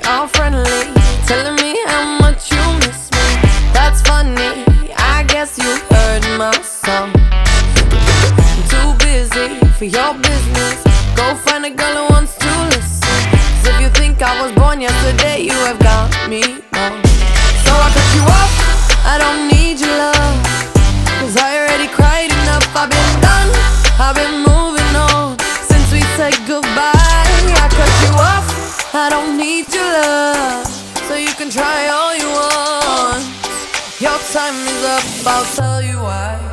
all friendly, telling me how much you miss me. That's funny, I guess you heard my song. I'm too busy for your business. Go find a girl who wants to listen. 'Cause if you think I was born yesterday, you have got me wrong. So I cut you off, I don't need your love, 'cause I already cried enough. I've been done, I've been moving on since we said goodbye. I cut you off, I don't need your love, so you can try all you want. Your time is up, I'll tell you why.